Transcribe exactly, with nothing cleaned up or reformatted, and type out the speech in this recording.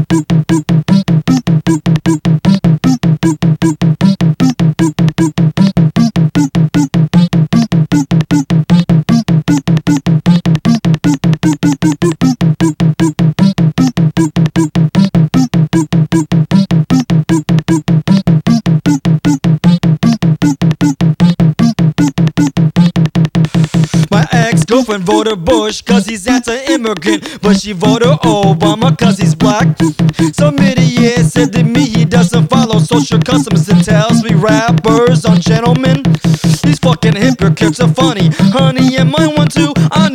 My ex-girlfriend voted Bush cause he's anti-immigrant, but she voted Obama cause he's black. Some idiot said to me he doesn't follow social customs and tells me rappers aren't gentlemen. These fucking hypocrites are funny, honey, and mine one too. I